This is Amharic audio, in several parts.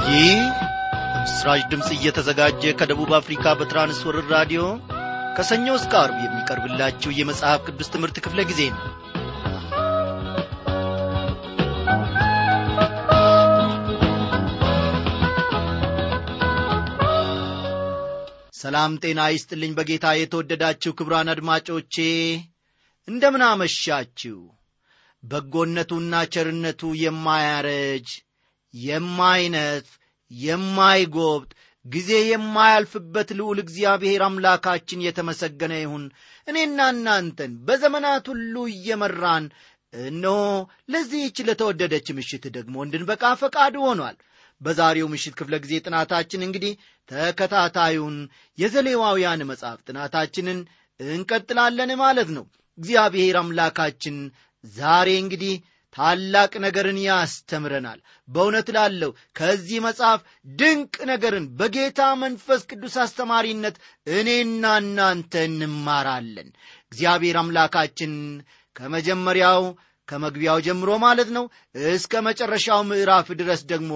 ይህ በምስራች ድምጽ እየተዘጋጀ ከደቡብ አፍሪካ በትራንስወርልድ ራዲዮ ከሰኞ እስከ ዓርብ የሚቀርብላችሁ የመጽሐፍ ቅዱስ ትምህርት ክፍለ ጊዜ ነው። ሰላም ጤና ይስጥልኝ በጌታ የተወደዳችሁ ክቡራን አድማጮቼ እንደምን አመሻችሁ። በጎነቱና ቸርነቱ የማያረጅ የማይነፍ የማይጎብጥ ጊዜ የማያልፍበት ልዑል እግዚአብሔር አምላካችን የተመሰገነ ይሁን። እኔና እናንተን በዘመናት ሁሉ እየመራን እነሆ ለዚህች ለተወደደች ምሽት ደግሞ እንድንበቃ ፈቃዱ ሆኗል። በዛሬው ምሽት ክፍለ ጊዜ ጥናታችን እንግዲህ ተከታታዩን የዘሌዋውያን መጽሐፍ ጥናታችንን እንቀጥላለን ማለት ነው። እግዚአብሔር አምላካችን ዛሬ እንግዲህ ታላቅ ነገርን ያስተምረናል። በእውነት ላለው ከዚህ መጽሐፍ ድንቅ ነገርን በጌታ መንፈስ ቅዱስ አስተማሪነት እኔና እናንተ እንማራለን። እግዚአብሔር አምላካችን ከመጀመሪያው ከመግቢያው ጀምሮ ማለት ነው እስከ መጨረሻው ምዕራፍ ድረስ ደግሞ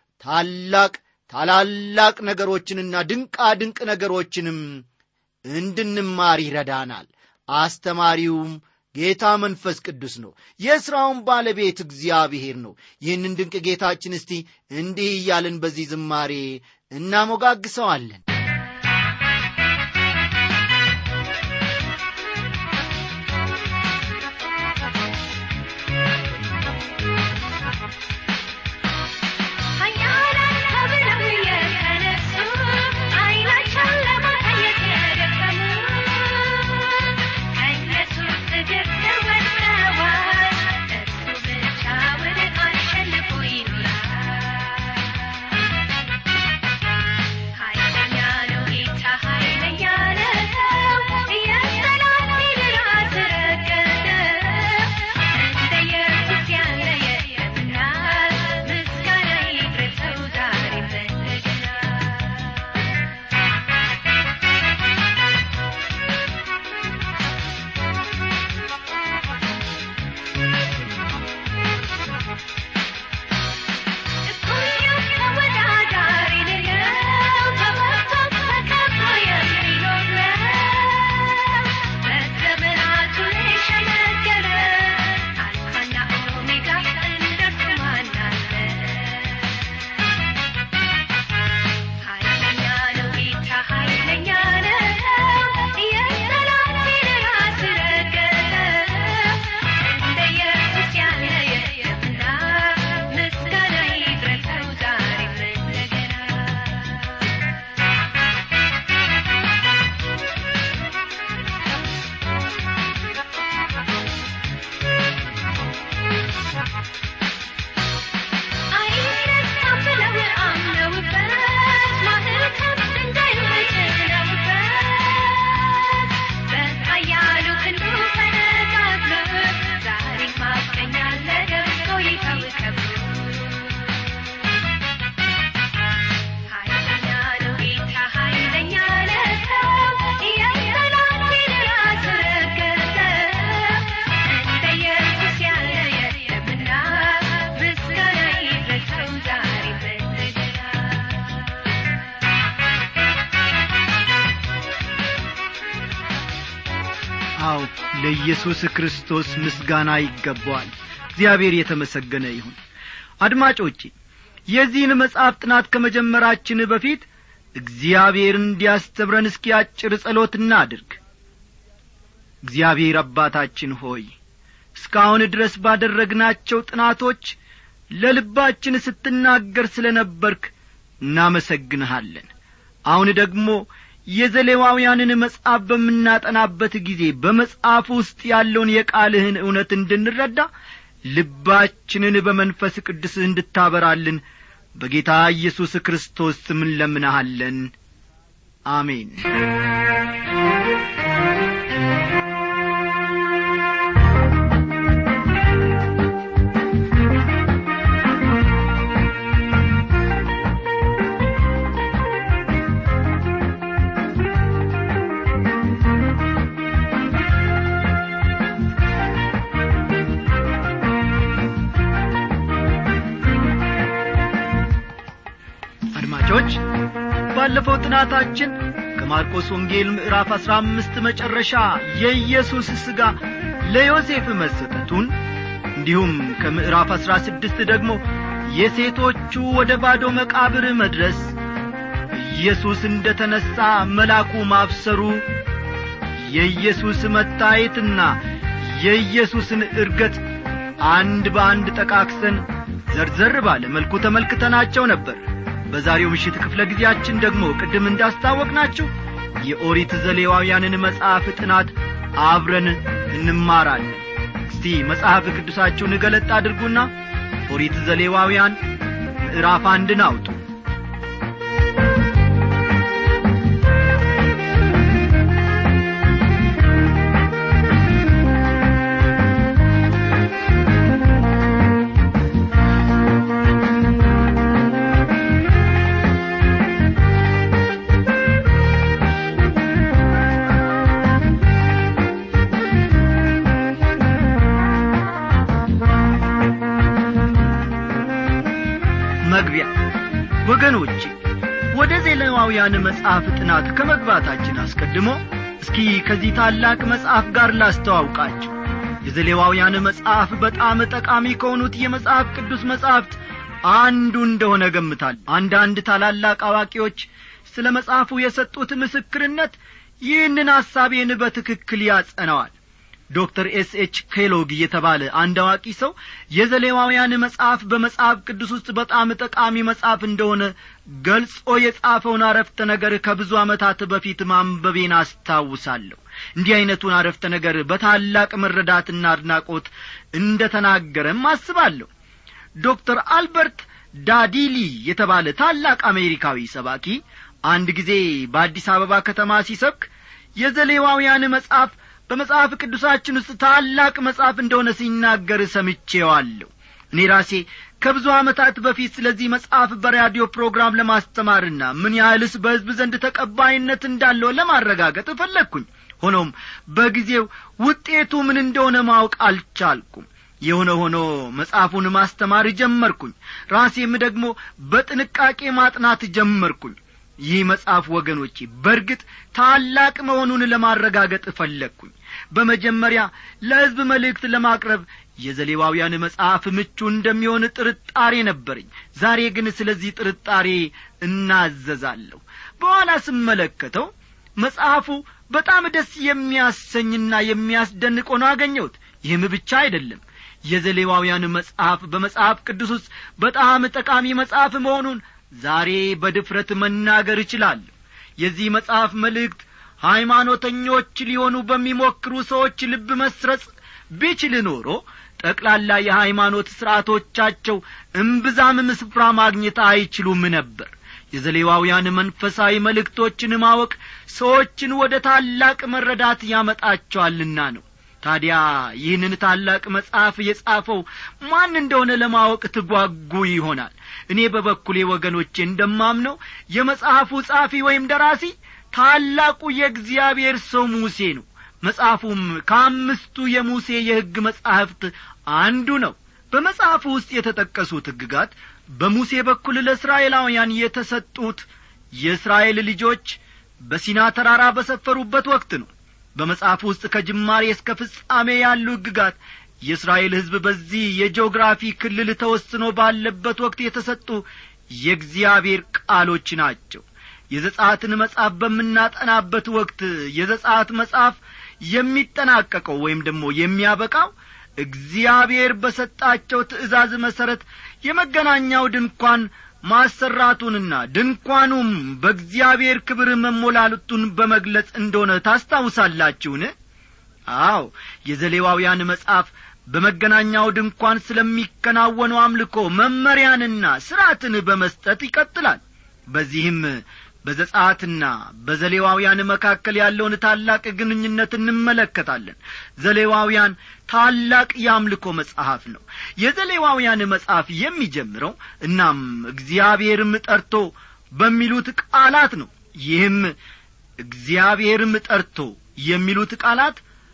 ታላላቅ ነገሮችንና ድንቅ ነገሮችንም እንድንማር ይረዳናል። አስተማሪውም ጌታ መንፈስ ቅዱስ ነው። የሥራውን ባለቤት እግዚአብሔር ነው። ይህንን ድንቅ ጌታችን እስቲ እንዲህ እያልን በዚህ ዝማሬ እናሞጋግሰዋለን። ለኢየሱስ ክርስቶስ ምስጋና ይገባዋል። እግዚአብሔር የተመሰገነ ይሁን። አድማጮቼ የዚህን መጽሐፍ ጥናት ከመጀመራችን በፊት እግዚአብሔር እንዲያስተምረን እስኪ አጭር ጸሎት እናድርግ። እግዚአብሔር አባታችን ሆይ እስካሁን ድረስ ባደረግናቸው ጥናቶች ለልባችን ስትናገር ስለነበርክ እናመሰግንሃለን። አሁን ደግሞ የዘሌዋውያንን መጽሐፍ በምናጠናበት ጊዜ በመጽሐፍ ውስጥ ያለውን የቃልህን እውነት እንድንረዳ ልባችንን በመንፈስ ቅዱስ እንድታበራልን በጌታ ኢየሱስ ክርስቶስ ስም እንለምንሃለን። አሜን። ወገኖች ባለፈው ጥናታችን ከማርቆስ ወንጌል ምዕራፍ 15 መጨረሻ የኢየሱስ ሥጋ ለዮሴፍ መሰጠቱን እንዲሁም ከምዕራፍ 16 ደግሞ የሴቶቹ ወደ ባዶ መቃብር መድረስ ኢየሱስ እንደተነሳ መልአኩ ማብሰሩ የኢየሱስ መታየትና የኢየሱስን ዕርገት አንድ በአንድ ጠቃቅሰን ዘርዘር ባለ መልኩ ተመልክተናቸው ነበር። በዛሬው ምሽት ክፍለ ጊዜያችን ደግሞ ቅድም እንዳስታወቅናችሁ የኦሪት ዘሌዋውያንን መጽሐፍ ጥናት አብረን እንማራለን። እስቲ መጽሐፍ ቅዱሳችሁን ገለጥ አድርጉና ኦሪት ዘሌዋውያን ምዕራፍ 1 አውጡ። ወገኖች ወደ ዘሌዋውያን መጽሐፍ ጥናት ከመግባታችን አስቀድሞ እስኪ ከዚህ ታላቅ መጽሐፍ ጋር ላስተዋውቃችሁ። የዘሌዋውያን መጽሐፍ በጣም ጠቃሚ ከሆኑት የመጽሐፍ ቅዱስ መጽሐፍት አንዱ እንደሆነ ገምታለሁ። አንዳንድ ታላላቅ አዋቂዎች ስለ መጽሐፉ የሰጡት ምስክርነት ይህንን ሐሳቤን በትክክል ያጸናዋል። ዶክተር ኤስኤች ኬሎግ የተባለ አንድ አዋቂ ሰው የዘሌዋውያን መጽሐፍ በመጽሐፍ ቅዱስ ውስጥ በጣም ጠቃሚ መጽሐፍ እንደሆነ ገልጾ የጻፈውን አረፍተ ነገር ከብዙ ዓመታት በፊት ማንበቤን አስታውሳለሁ። እንዲህ አይነቱን አረፍተ ነገር በታላቅ መረዳትና አድናቆት እንደተናገረም አስባለሁ። ዶክተር አልበርት ዳዲሊ የተባለ ታላቅ አሜሪካዊ ሰባኪ አንድ ጊዜ በአዲስ አበባ ከተማ ሲሰብክ የዘሌዋውያን መጽሐፍ በመጽሐፍ ቅዱሳችን ውስጥ ታላቅ መጽሐፍ እንደሆነ ሲናገር ሰምቼዋለሁ። እኔ ራሴ ከብዙ ዓመታት በፊት ስለዚህ መጽሐፍ በራዲዮ ፕሮግራም ለማስተማርና ምን ያህልስ በሕዝብ ዘንድ ተቀባይነት እንዳለው ለማረጋገጥ ፈለግኩኝ። ሆኖም በጊዜው ውጤቱ ምን እንደሆነ ማወቅ አልቻልኩም። የሆነ ሆኖ መጽሐፉን ማስተማር ጀመርኩኝ። ራሴም ደግሞ በጥንቃቄ ማጥናት ጀመርኩኝ። ይህ መጽሐፍ ወገኖቼ በርግጥ ታላቅ መሆኑን ለማረጋገጥ ፈለግኩኝ። በመጀመሪያ ለሕዝብ መልእክት ለማቅረብ የዘሌዋውያን መጽሐፍ ምቹ እንደሚሆን ጥርጣሬ ነበረኝ። ዛሬ ግን ስለዚህ ጥርጣሬ እናዘዛለሁ። በኋላ ስመለከተው መጽሐፉ በጣም ደስ የሚያሰኝና የሚያስደንቅ ሆኖ አገኘሁት። ይህም ብቻ አይደለም፣ የዘሌዋውያን መጽሐፍ በመጽሐፍ ቅዱስ ውስጥ በጣም ጠቃሚ መጽሐፍ መሆኑን ዛሬ በድፍረት መናገር እችላለሁ። የዚህ መጽሐፍ መልእክት ሃይማኖተኞች ሊሆኑ በሚሞክሩ ሰዎች ልብ መስረጽ ቢችል ኖሮ ጠቅላላ የሃይማኖት ሥርዓቶቻቸው እምብዛም ስፍራ ማግኘት አይችሉም ነበር። የዘሌዋውያን መንፈሳዊ መልእክቶችን ማወቅ ሰዎችን ወደ ታላቅ መረዳት ያመጣቸዋልና ነው። ታዲያ ይህንን ታላቅ መጽሐፍ የጻፈው ማን እንደሆነ ለማወቅ ትጓጉ ይሆናል። እኔ በበኩሌ ወገኖቼ እንደማምነው የመጽሐፉ ጻፊ ወይም ደራሲ ታላቁ የእግዚአብሔር ሰው ሙሴ ነው። መጽሐፉም ከአምስቱ የሙሴ የሕግ መጻሕፍት አንዱ ነው። በመጽሐፉ ውስጥ የተጠቀሱት ሕግጋት በሙሴ በኩል ለእስራኤላውያን የተሰጡት የእስራኤል ልጆች በሲና ተራራ በሰፈሩበት ወቅት ነው። በመጽሐፉ ውስጥ ከጅማሬ እስከ ፍጻሜ ያሉ ሕግጋት የእስራኤል ሕዝብ በዚህ የጂኦግራፊ ክልል ተወስኖ ባለበት ወቅት የተሰጡ የእግዚአብሔር ቃሎች ናቸው። የዘጸአትን መጽሐፍ በምናጠናበት ወቅት የዘጸአት መጽሐፍ የሚጠናቀቀው ወይም ደግሞ የሚያበቃው እግዚአብሔር በሰጣቸው ትእዛዝ መሰረት የመገናኛው ድንኳን ማሰራቱንና ድንኳኑም በእግዚአብሔር ክብር መሞላቱን በመግለጽ እንደሆነ ታስታውሳላችሁን? አዎ፣ የዘሌዋውያን መጽሐፍ በመገናኛው ድንኳን ስለሚከናወነው አምልኮ መመሪያንና ሥርዓትን በመስጠት ይቀጥላል። በዚህም በዘጸአትና በዘሌዋውያን መካከል ያለውን ታላቅ ግንኙነት እንመለከታለን። ዘሌዋውያን ታላቅ የአምልኮ መጽሐፍ ነው። የዘሌዋውያን መጽሐፍ የሚጀምረው እናም እግዚአብሔርም ጠርቶ በሚሉት ቃላት ነው። ይህም እግዚአብሔርም ጠርቶ የሚሉት ቃላት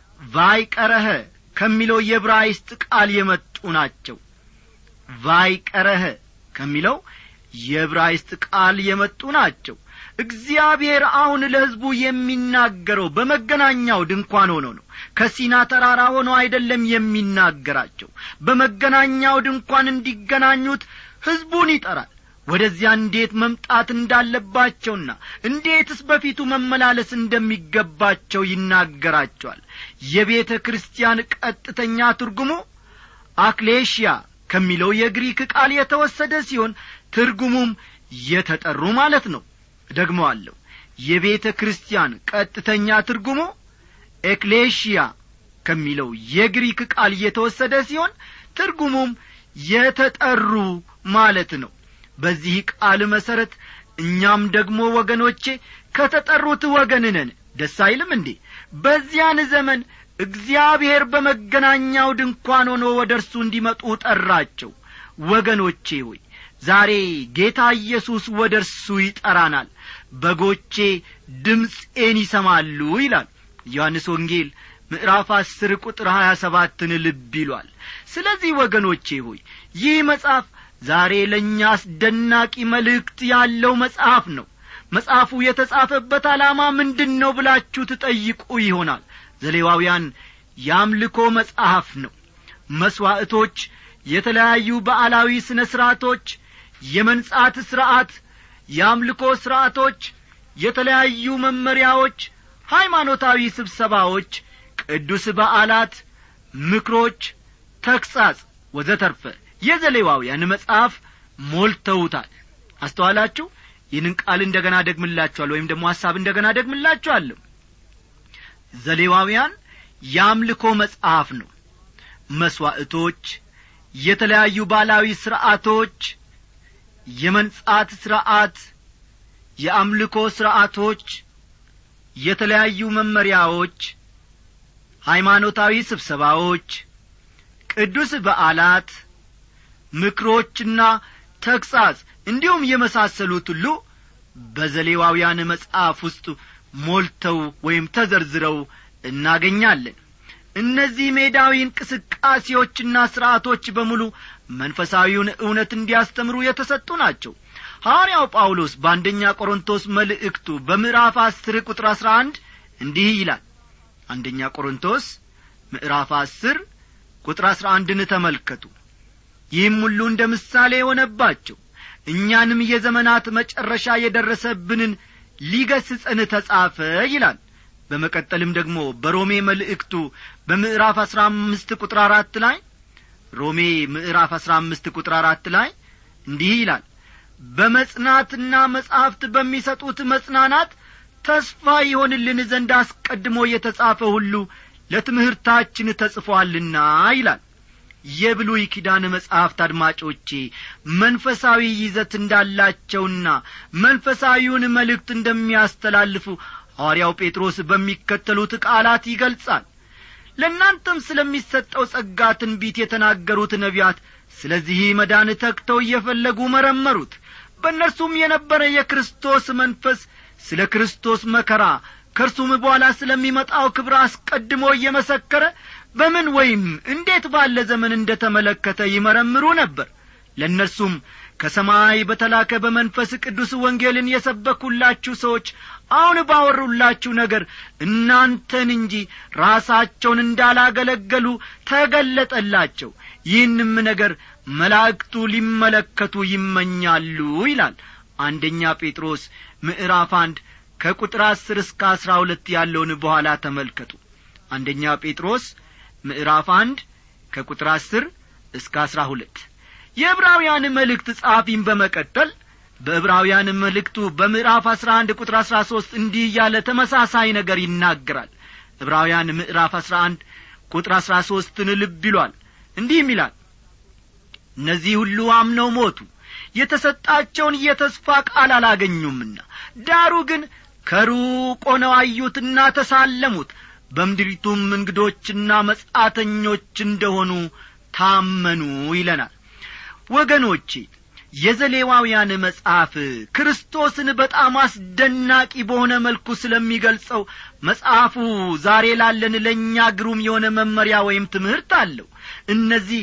ቫይቀረህ ከሚለው የዕብራይስጥ ቃል የመጡ ናቸው። ቫይቀረህ ከሚለው የዕብራይስጥ ቃል የመጡ ናቸው። እግዚአብሔር አሁን ለሕዝቡ የሚናገረው በመገናኛው ድንኳን ሆኖ ነው። ከሲና ተራራ ሆኖ አይደለም የሚናገራቸው። በመገናኛው ድንኳን እንዲገናኙት ሕዝቡን ይጠራል። ወደዚያ እንዴት መምጣት እንዳለባቸውና እንዴትስ በፊቱ መመላለስ እንደሚገባቸው ይናገራቸዋል። የቤተ ክርስቲያን ቀጥተኛ ትርጉሙ አክሌሽያ ከሚለው የግሪክ ቃል የተወሰደ ሲሆን ትርጉሙም የተጠሩ ማለት ነው። ደግሞአለሁ። የቤተ ክርስቲያን ቀጥተኛ ትርጉሙ ኤክሌሽያ ከሚለው የግሪክ ቃል የተወሰደ ሲሆን ትርጉሙም የተጠሩ ማለት ነው። በዚህ ቃል መሰረት እኛም ደግሞ ወገኖቼ ከተጠሩት ወገን ነን። ደስ አይልም እንዴ? በዚያን ዘመን እግዚአብሔር በመገናኛው ድንኳን ሆኖ ወደርሱ እንዲመጡ ጠራቸው። ወገኖቼ ሆይ ዛሬ ጌታ ኢየሱስ ወደርሱ ይጠራናል። በጎቼ ድምፄን ይሰማሉ ይላል ዮሐንስ ወንጌል ምዕራፍ 10 ቁጥር 27ን ልብ ይሏል። ስለዚህ ወገኖቼ ሆይ ይህ መጽሐፍ ዛሬ ለኛ አስደናቂ መልእክት ያለው መጽሐፍ ነው። መጽሐፉ የተጻፈበት ዓላማ ምንድነው ብላችሁ ትጠይቁ ይሆናል። ዘሌዋውያን የአምልኮ መጽሐፍ ነው። መስዋዕቶች፣ የተለያዩ በዓላዊ ስነ ስርዓቶች፣ የመንጻት ሥርዓት፣ የአምልኮ ሥርዓቶች፣ የተለያዩ መመሪያዎች፣ ሃይማኖታዊ ስብሰባዎች፣ ቅዱስ በዓላት፣ ምክሮች፣ ተግሣጽ ወዘተርፈ የዘሌዋውያን መጽሐፍ ሞልተውታል። አስተዋላችሁ? ይህንን ቃል እንደገና ደግምላችኋለሁ ወይም ደግሞ ሐሳብ እንደገና ደግምላችኋለሁ። ዘሌዋውያን የአምልኮ መጽሐፍ ነው። መስዋዕቶች፣ የተለያዩ ባላዊ ሥርዓቶች፣ የመንጻት ሥርዓት፣ የአምልኮ ሥርዓቶች፣ የተለያዩ መመሪያዎች፣ ሃይማኖታዊ ስብሰባዎች፣ ቅዱስ በዓላት፣ ምክሮችና ተግሣጽ እንዲሁም የመሳሰሉት ሁሉ በዘሌዋውያን መጽሐፍ ውስጥ ሞልተው ወይም ተዘርዝረው እናገኛለን። እነዚህ ሜዳዊ እንቅስቃሴዎችና ሥርዓቶች በሙሉ መንፈሳዊውን እውነት እንዲያስተምሩ የተሰጡ ናቸው። ሐዋርያው ጳውሎስ በአንደኛ ቆሮንቶስ መልእክቱ በምዕራፍ 10 ቁጥር 11 እንዲህ ይላል። አንደኛ ቆሮንቶስ ምዕራፍ 10 ቁጥር 11ን ተመልከቱ። ይህም ሁሉ እንደ ምሳሌ ሆነባቸው፣ እኛንም የዘመናት መጨረሻ የደረሰብንን ሊገስጸን ተጻፈ ይላል። በመቀጠልም ደግሞ በሮሜ መልእክቱ በምዕራፍ 15 ቁጥር 4 ላይ ሮሜ ምዕራፍ 15 ቁጥር 4 ላይ እንዲህ ይላል፣ በመጽናትና መጻሕፍት በሚሰጡት መጽናናት ተስፋ ይሆንልን ዘንድ አስቀድሞ የተጻፈ ሁሉ ለትምህርታችን ተጽፏልና ይላል። የብሉይ ኪዳን መጽሐፍት አድማጮቼ መንፈሳዊ ይዘት እንዳላቸውና መንፈሳዊውን መልእክት እንደሚያስተላልፉ ሐዋርያው ጴጥሮስ በሚከተሉት ቃላት ይገልጻል። ለእናንተም ስለሚሰጠው ጸጋ ትንቢት የተናገሩት ነቢያት ስለዚህ መዳን ተግተው እየፈለጉ መረመሩት። በእነርሱም የነበረ የክርስቶስ መንፈስ ስለ ክርስቶስ መከራ ከእርሱም በኋላ ስለሚመጣው ክብር አስቀድሞ እየመሰከረ በምን ወይም እንዴት ባለ ዘመን እንደተመለከተ ይመረምሩ ነበር። ለእነርሱም ከሰማይ በተላከ በመንፈስ ቅዱስ ወንጌልን የሰበኩላችሁ ሰዎች አሁን ባወሩላችሁ ነገር እናንተን እንጂ ራሳቸውን እንዳላገለገሉ ተገለጠላቸው። ይህንም ነገር መላእክቱ ሊመለከቱ ይመኛሉ ይላል። አንደኛ ጴጥሮስ ምዕራፍ 1 ከቁጥር 10 እስከ 12 ያለውን በኋላ ተመልከቱ። አንደኛ ጴጥሮስ ምዕራፍ 1 ከቁጥር 10 እስከ 12። የዕብራውያን መልእክት ጻፊም በመቀጠል በዕብራውያን መልእክቱ በምዕራፍ 11 ቁጥር 13 እንዲህ ያለ ተመሳሳይ ነገር ይናገራል። ዕብራውያን ምዕራፍ 11 ቁጥር 13ን ልብ ይሏል። እንዲህም ይላል፣ እነዚህ ሁሉ አምነው ሞቱ፣ የተሰጣቸውን የተስፋ ቃል አላገኙምና፣ ዳሩ ግን ከሩቅ ሆነው አዩትና ተሳለሙት፣ በምድሪቱም እንግዶችና መጻተኞች እንደሆኑ ታመኑ ይለናል። ወገኖቼ የዘሌዋውያን መጽሐፍ ክርስቶስን በጣም አስደናቂ በሆነ መልኩ ስለሚገልጸው መጽሐፉ ዛሬ ላለን ለኛ ግሩም የሆነ መመሪያ ወይም ትምህርት አለው። እነዚህ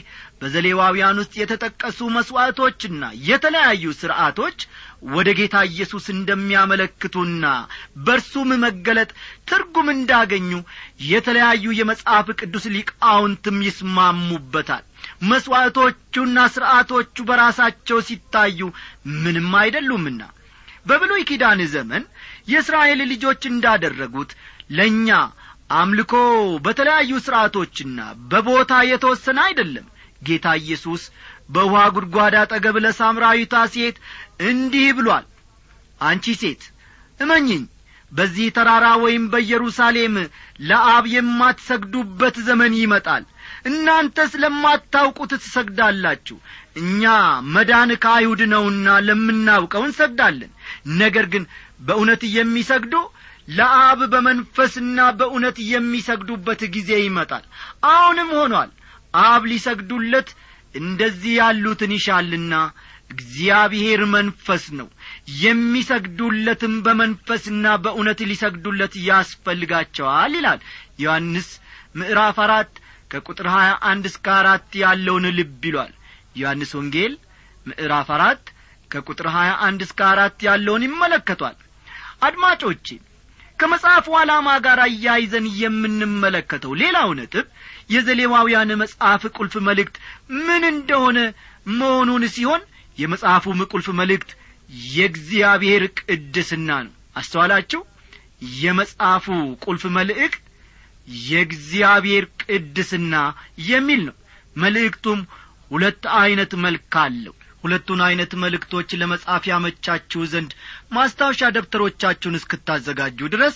በዘሌዋውያን ውስጥ የተጠቀሱ መስዋዕቶችና የተለያዩ ሥርዓቶች ወደ ጌታ ኢየሱስ እንደሚያመለክቱና በርሱም መገለጥ ትርጉም እንዳገኙ የተለያዩ የመጽሐፍ ቅዱስ ሊቃውንትም ይስማሙበታል። መስዋዕቶቹና ሥርዓቶቹ በራሳቸው ሲታዩ ምንም አይደሉምና በብሉይ ኪዳን ዘመን የእስራኤል ልጆች እንዳደረጉት ለኛ አምልኮ በተለያዩ ሥርዓቶችና በቦታ የተወሰነ አይደለም። ጌታ ኢየሱስ በውሃ ጉድጓድ አጠገብ ለሳምራዊቷ ሴት እንዲህ ብሏል፣ አንቺ ሴት እመኚኝ፣ በዚህ ተራራ ወይም በኢየሩሳሌም ለአብ የማትሰግዱበት ዘመን ይመጣል። እናንተ ስለማታውቁት ትሰግዳላችሁ። እኛ መዳን ከአይሁድ ነውና ለምናውቀው እንሰግዳለን። ነገር ግን በእውነት የሚሰግዱ ለአብ በመንፈስና በእውነት የሚሰግዱበት ጊዜ ይመጣል፣ አሁንም ሆኗል። አብ ሊሰግዱለት እንደዚህ ያሉትን ይሻልና እግዚአብሔር መንፈስ ነው፣ የሚሰግዱለትም በመንፈስና በእውነት ሊሰግዱለት ያስፈልጋቸዋል ይላል ዮሐንስ ምዕራፍ 4 ከቁጥር 21 እስከ 4 ያለውን ልብ ይሏል። ዮሐንስ ወንጌል ምዕራፍ 4 ከቁጥር 21 እስከ 4 ያለውን ይመለከቷል። አድማጮቼ ከመጽሐፉ ዓላማ ጋር አያይዘን የምንመለከተው ሌላው ነጥብ የዘሌዋውያን መጽሐፍ ቁልፍ መልእክት ምን እንደሆነ መሆኑን ሲሆን የመጽሐፉ ቁልፍ መልእክት የእግዚአብሔር ቅድስና ነው። አስተዋላችሁ? የመጽሐፉ ቁልፍ መልእክት የእግዚአብሔር ቅድስና የሚል ነው። መልእክቱም ሁለት አይነት መልክ አለው። ሁለቱን አይነት መልእክቶች ለመጻፍ ያመቻችሁ ዘንድ ማስታወሻ ደብተሮቻችሁን እስክታዘጋጁ ድረስ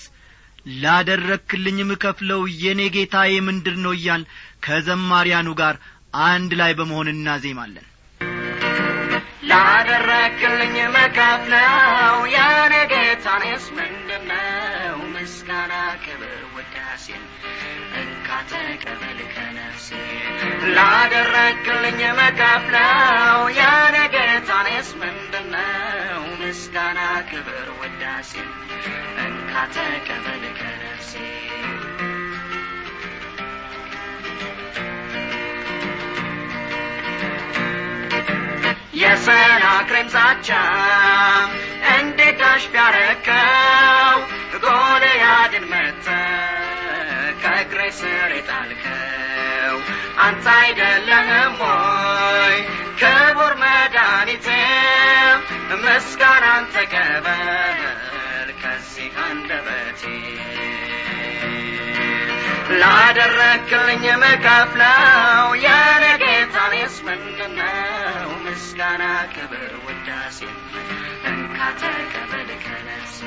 ላደረክልኝ ምከፍለው የኔ ጌታዬ ምንድነው እያል ከዘማሪያኑ ጋር አንድ ላይ በመሆን እናዜማለን። ላደረክልኝ ምከፍለው የኔ ጌታዬስ ምንድነው? ምስጋና ክብር ውዳሴ እንካ ተቀበል ከነፍሴ። ላደረክልኝ ምከፍለው የኔ ጌታዬስ ምንድነው? ምስጋና ክብር ውዳሴ እንካ ተቀበል ከነፍሴ። የሰናክሬም ዛቻ እንዴት ጋሽ ቢያረከው ጎልያድን መተህ ከእግሬ ስር የጣልከው አንተ አይደለህም ሆይ ክቡር መድኃኒቴ? ምስጋናን ተቀበል ከዚህ አንደበቴ። ላደረክልኝ ምከፍለው የኔ ጌታዬስ ምንድነው? ምስጋና ክብር ውዳሴ እንካ ተቀበል ከነፍሴ።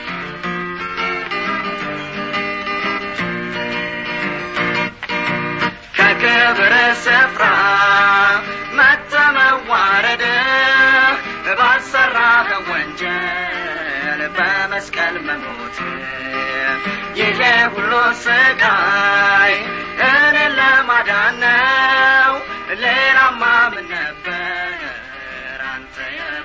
ከክብር ስፍራ መጥተህ መዋረድህ ባልሰራህ ወንጀል በመስቀል መሞት ይሄ ሁሉ ስቃይ እኔን ለማዳን ነው። ሌላማ ምን ነበር አንተ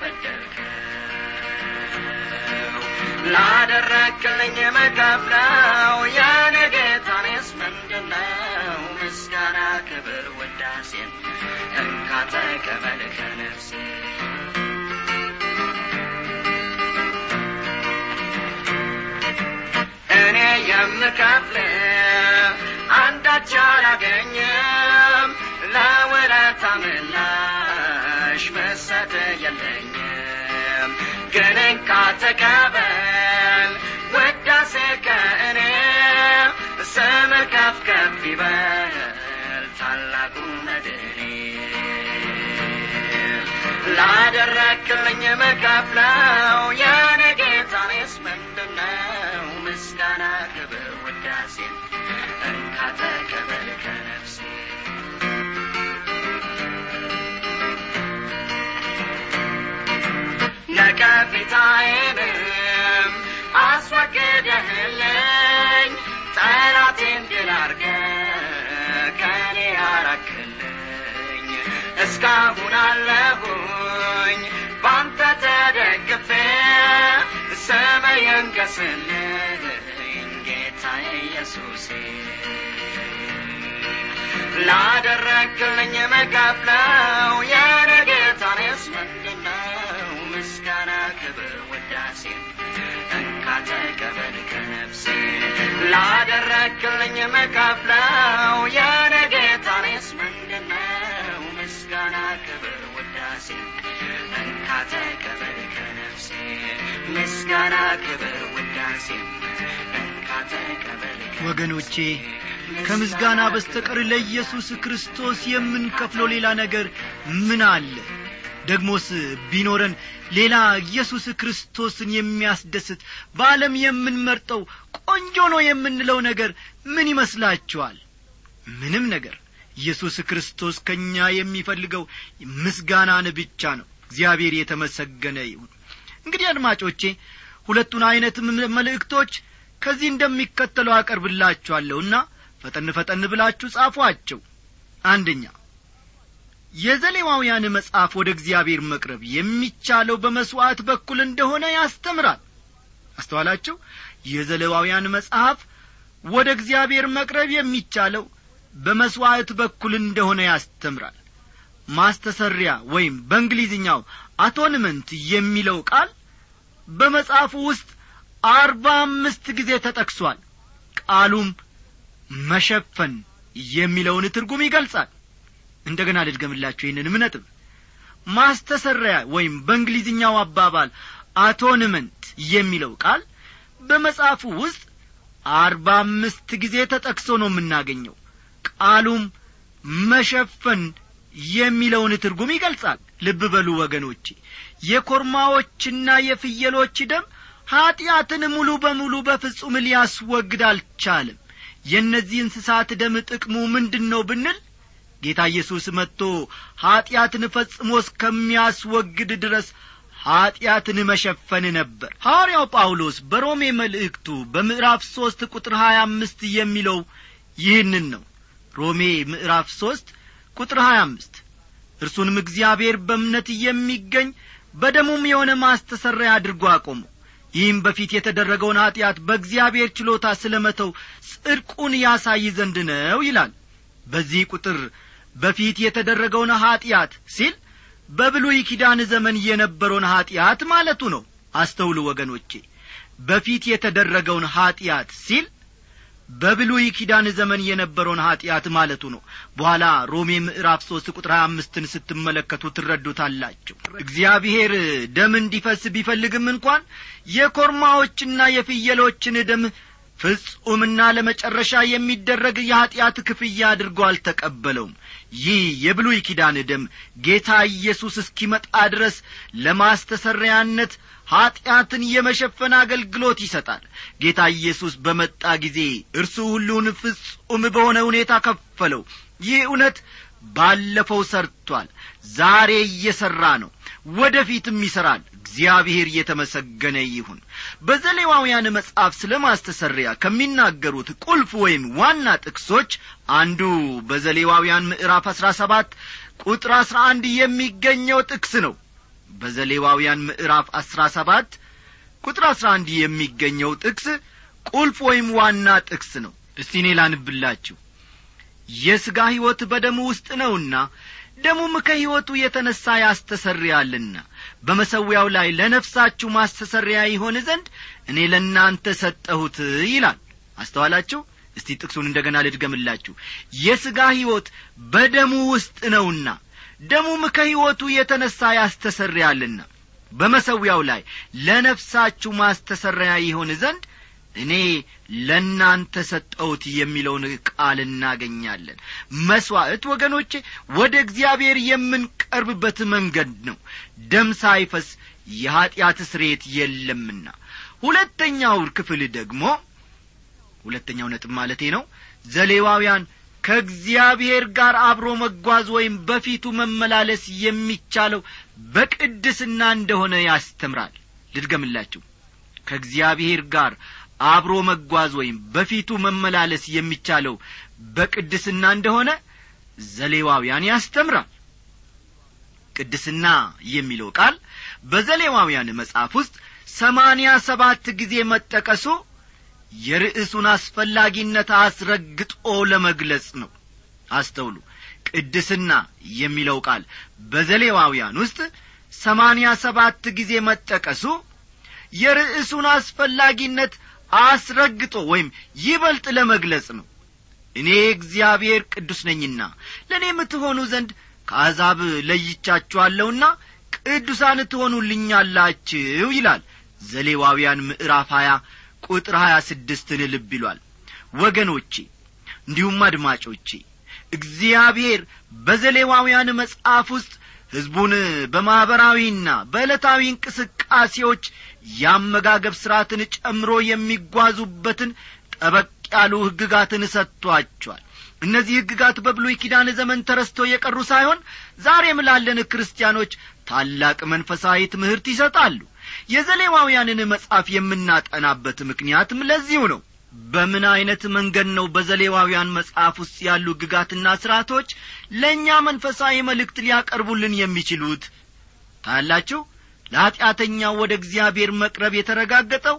የበደልከው? ላደረክልኝ ምከፍለው የኔ ጌታዬስ ምንድነው? ምስጋና ክብር ውዳሴ እንካ ተቀበል ከነፍሴ። እኔ የምከፍልህ አንዳች አላገኝም፣ ለውለታ ምላሽ መስጠት የለኝም። ግን እንካ ተቀበል ውዳሴ ከእኔ፣ ስምህ ከፍ ከፍ ይበል ታላቁ መድኔ። ላደረክልኝ ምከፍለው የኔ ጌታዬስ ምንድነው? ምስጋና ክብር ውዳሴ እንካ ተቀበል ከነፍሴ። ነቀፌታዬንም አስወግደህልኝ ጠላቴን ድል አድርገህ ከኔ አራቅልኝ። እስካሁን አለሁኝ ባንተ ተደግፌ ስምህ ይንገስልኝ ጌታዬ ኢየሱሴ። ላደረክልኝ መካፍለው የነጌታኔስ ምንድነው ምስጋና ክብር ውዳሴ እንካ ተቀበል ከነፍሴ ላደረክልኝ መካፍለው የነጌታኔስ ምንድነው ምስጋና ክብር ውዳሴ እንካ ተቀበል ከነፍሴ ምስጋና ክብር ውዳሴ እንካ ተቀበል ወገኖቼ ከምስጋና በስተቀር ለኢየሱስ ክርስቶስ የምንከፍለው ሌላ ነገር ምን አለ? ደግሞስ ቢኖረን ሌላ ኢየሱስ ክርስቶስን የሚያስደስት በዓለም የምንመርጠው ቆንጆ ነው የምንለው ነገር ምን ይመስላችኋል? ምንም ነገር። ኢየሱስ ክርስቶስ ከኛ የሚፈልገው ምስጋናን ብቻ ነው። እግዚአብሔር የተመሰገነ ይሁን። እንግዲህ አድማጮቼ ሁለቱን አይነት መልእክቶች ከዚህ እንደሚከተለው አቀርብላችኋለሁና ፈጠን ብላችሁ ጻፏቸው። አንደኛ የዘሌዋውያን መጽሐፍ ወደ እግዚአብሔር መቅረብ የሚቻለው በመስዋዕት በኩል እንደሆነ ያስተምራል። አስተዋላችሁ? የዘሌዋውያን መጽሐፍ ወደ እግዚአብሔር መቅረብ የሚቻለው በመስዋዕት በኩል እንደሆነ ያስተምራል። ማስተሰሪያ ወይም በእንግሊዝኛው አቶንመንት የሚለው ቃል በመጽሐፉ ውስጥ 45 ጊዜ ተጠቅሷል። ቃሉም መሸፈን የሚለውን ትርጉም ይገልጻል። እንደገና ልድገምላችሁ ይህንን ነጥብ። ማስተሰሪያ ወይም በእንግሊዝኛው አባባል አቶንመንት የሚለው ቃል በመጽሐፉ ውስጥ 45 ጊዜ ተጠቅሶ ነው የምናገኘው። ቃሉም መሸፈን የሚለውን ትርጉም ይገልጻል። ልብ በሉ ወገኖቼ፣ የኮርማዎችና የፍየሎች ደም ኀጢአትን ሙሉ በሙሉ በፍጹም ሊያስወግድ አልቻለም። የእነዚህ እንስሳት ደም ጥቅሙ ምንድነው ብንል ጌታ ኢየሱስ መጥቶ ኀጢአትን ፈጽሞ እስከሚያስወግድ ድረስ ኀጢአትን መሸፈን ነበር። ሐዋርያው ጳውሎስ በሮሜ መልእክቱ በምዕራፍ 3 ቁጥር 25 የሚለው ይህንን ነው። ሮሜ ምዕራፍ 3 ቁጥር 25 እርሱንም እግዚአብሔር በእምነት የሚገኝ በደሙም የሆነ ማስተሰሪያ አድርጎ አቆመው። ይህም በፊት የተደረገውን ኀጢአት በእግዚአብሔር ችሎታ ስለመተው ጽድቁን ያሳይ ዘንድ ነው ይላል። በዚህ ቁጥር በፊት የተደረገውን ኀጢአት ሲል በብሉይ ኪዳን ዘመን የነበረውን ኀጢአት ማለቱ ነው። አስተውሉ ወገኖቼ፣ በፊት የተደረገውን ኀጢአት ሲል በብሉይ ኪዳን ዘመን የነበረውን ኀጢአት ማለቱ ነው። በኋላ ሮሜ ምዕራፍ 3 ቁጥር 25ን ስትመለከቱ ትረዱታላችሁ። እግዚአብሔር ደም እንዲፈስ ቢፈልግም እንኳን የኮርማዎችና የፍየሎችን ደም ፍጹምና ለመጨረሻ የሚደረግ የኀጢአት ክፍያ አድርጎ አልተቀበለውም። ይህ የብሉይ ኪዳን ደም ጌታ ኢየሱስ እስኪመጣ ድረስ ለማስተሰሪያነት ኀጢአትን የመሸፈን አገልግሎት ይሰጣል። ጌታ ኢየሱስ በመጣ ጊዜ እርሱ ሁሉን ፍጹም በሆነ ሁኔታ ከፈለው። ይህ እውነት ባለፈው ሰርቷል፣ ዛሬ እየሰራ ነው፣ ወደፊትም ይሰራል። እግዚአብሔር የተመሰገነ ይሁን። በዘሌዋውያን መጽሐፍ ስለማስተሰሪያ ከሚናገሩት ቁልፍ ወይም ዋና ጥቅሶች አንዱ በዘሌዋውያን ምዕራፍ 17 ቁጥር 11 የሚገኘው ጥቅስ ነው። በዘሌዋውያን ምዕራፍ 17 ቁጥር 11 የሚገኘው ጥቅስ ቁልፍ ወይም ዋና ጥቅስ ነው። እስቲ እኔ ላንብላችሁ። የሥጋ ሕይወት በደሙ ውስጥ ነውና ደሙም ከሕይወቱ የተነሣ ያስተሰርያልና በመሠዊያው ላይ ለነፍሳችሁ ማስተሰሪያ ይሆን ዘንድ እኔ ለእናንተ ሰጠሁት ይላል። አስተዋላችሁ? እስቲ ጥቅሱን እንደገና ልድገምላችሁ። የሥጋ ሕይወት በደሙ ውስጥ ነውና ደሙም ከሕይወቱ የተነሣ ያስተሰርያልና በመሠዊያው ላይ ለነፍሳችሁ ማስተሰሪያ ይሆን ዘንድ እኔ ለእናንተ ሰጠሁት የሚለውን ቃል እናገኛለን። መሥዋዕት ወገኖቼ ወደ እግዚአብሔር የምንቀርብበት መንገድ ነው። ደም ሳይፈስ የኀጢአት ስርየት የለምና። ሁለተኛው ክፍል ደግሞ ሁለተኛው ነጥብ ማለቴ ነው፣ ዘሌዋውያን ከእግዚአብሔር ጋር አብሮ መጓዝ ወይም በፊቱ መመላለስ የሚቻለው በቅድስና እንደሆነ ያስተምራል። ልድገምላችሁ። ከእግዚአብሔር ጋር አብሮ መጓዝ ወይም በፊቱ መመላለስ የሚቻለው በቅድስና እንደሆነ ዘሌዋውያን ያስተምራል። ቅድስና የሚለው ቃል በዘሌዋውያን መጽሐፍ ውስጥ 87 ጊዜ መጠቀሱ የርዕሱን አስፈላጊነት አስረግጦ ለመግለጽ ነው። አስተውሉ። ቅድስና የሚለው ቃል በዘሌዋውያን ውስጥ 87 ጊዜ መጠቀሱ የርዕሱን አስፈላጊነት አስረግጦ ወይም ይበልጥ ለመግለጽ ነው። እኔ እግዚአብሔር ቅዱስ ነኝና ለእኔም ትሆኑ ዘንድ ከአሕዛብ ለይቻችኋለሁና ቅዱሳን ትሆኑልኛላችሁ ይላል ዘሌዋውያን ምዕራፍ 20 ቁጥር 26ን ልብ ይሏል። ወገኖቼ እንዲሁም አድማጮቼ እግዚአብሔር በዘሌዋውያን መጽሐፍ ውስጥ ሕዝቡን በማኅበራዊና በዕለታዊ እንቅስቃሴዎች ያመጋገብ ሥርዓትን ጨምሮ የሚጓዙበትን ጠበቅ ያሉ ሕግጋትን ሰጥቷቸዋል። እነዚህ ሕግጋት በብሉይ ኪዳን ዘመን ተረስተው የቀሩ ሳይሆን ዛሬም ላለን ክርስቲያኖች ታላቅ መንፈሳዊ ትምህርት ይሰጣሉ። የዘሌዋውያንን መጽሐፍ የምናጠናበት ምክንያትም ለዚሁ ነው። በምን አይነት መንገድ ነው በዘሌዋውያን መጽሐፍ ውስጥ ያሉ ሕግጋትና ሥርዓቶች ለእኛ መንፈሳዊ መልእክት ሊያቀርቡልን የሚችሉት? ታያላችሁ፣ ለኀጢአተኛው ወደ እግዚአብሔር መቅረብ የተረጋገጠው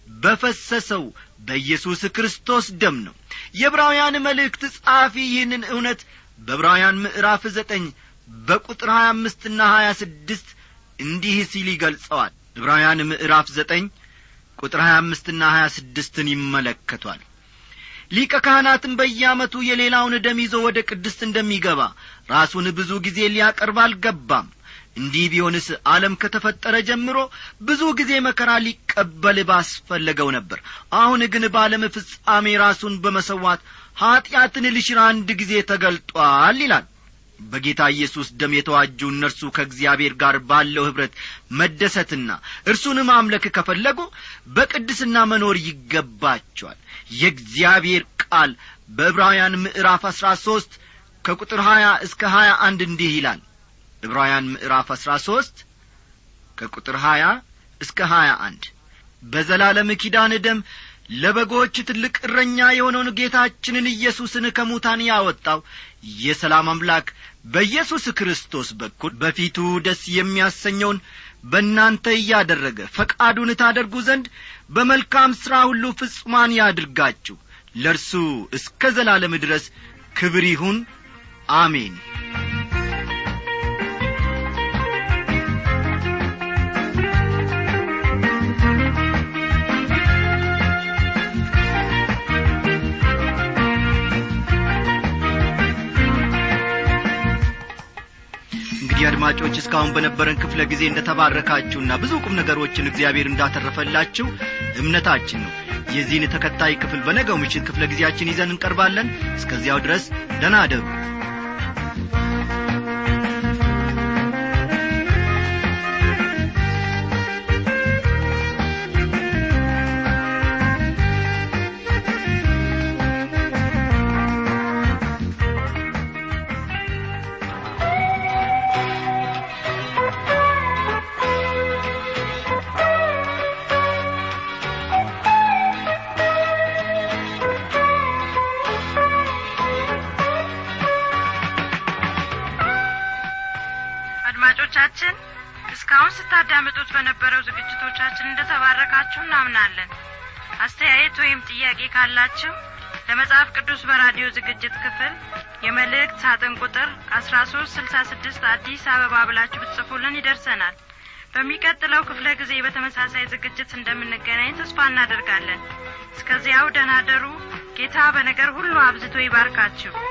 በፈሰሰው በኢየሱስ ክርስቶስ ደም ነው። የዕብራውያን መልእክት ጸሐፊ ይህንን እውነት በዕብራውያን ምዕራፍ 9 በቁጥር 25 እና 26 እንዲህ ሲል ይገልጸዋል። ዕብራውያን ምዕራፍ 9 ቁጥር 25 እና 26ን ይመለከቷል። ሊቀ ካህናትም በየዓመቱ የሌላውን ደም ይዞ ወደ ቅድስት እንደሚገባ ራሱን ብዙ ጊዜ ሊያቀርብ አልገባም። እንዲህ ቢሆንስ ዓለም ከተፈጠረ ጀምሮ ብዙ ጊዜ መከራ ሊቀበል ባስፈለገው ነበር። አሁን ግን በዓለም ፍጻሜ ራሱን በመሰዋት ኀጢአትን ሊሽር አንድ ጊዜ ተገልጧል ይላል። በጌታ ኢየሱስ ደም የተዋጁ እነርሱ ከእግዚአብሔር ጋር ባለው ኅብረት መደሰትና እርሱን ማምለክ ከፈለጉ በቅድስና መኖር ይገባቸዋል። የእግዚአብሔር ቃል በዕብራውያን ምዕራፍ 13 ከቁጥር 20 እስከ 21 እንዲህ ይላል። ዕብራውያን ምዕራፍ 13 ከቁጥር 20 እስከ 21 በዘላለም ኪዳን ደም ለበጎች ትልቅ እረኛ የሆነውን ጌታችንን ኢየሱስን ከሙታን ያወጣው የሰላም አምላክ በኢየሱስ ክርስቶስ በኩል በፊቱ ደስ የሚያሰኘውን በእናንተ እያደረገ ፈቃዱን ታደርጉ ዘንድ በመልካም ሥራ ሁሉ ፍጹማን ያድርጋችሁ። ለእርሱ እስከ ዘላለም ድረስ ክብር ይሁን፣ አሜን። አድማጮች እስካሁን በነበረን ክፍለ ጊዜ እንደተባረካችሁና ብዙ ቁም ነገሮችን እግዚአብሔር እንዳተረፈላችሁ እምነታችን ነው። የዚህን ተከታይ ክፍል በነገው ምሽት ክፍለ ጊዜያችን ይዘን እንቀርባለን። እስከዚያው ድረስ ደህና እደሩ። አድማጮቻችን እስካሁን ስታዳምጡት በነበረው ዝግጅቶቻችን እንደተባረካችሁ እናምናለን። አስተያየት ወይም ጥያቄ ካላችሁ ለመጽሐፍ ቅዱስ በራዲዮ ዝግጅት ክፍል የመልእክት ሳጥን ቁጥር 1366 አዲስ አበባ ብላችሁ ብትጽፉልን ይደርሰናል። በሚቀጥለው ክፍለ ጊዜ በተመሳሳይ ዝግጅት እንደምንገናኝ ተስፋ እናደርጋለን። እስከዚያው ደህና ደሩ። ጌታ በነገር ሁሉ አብዝቶ ይባርካችሁ።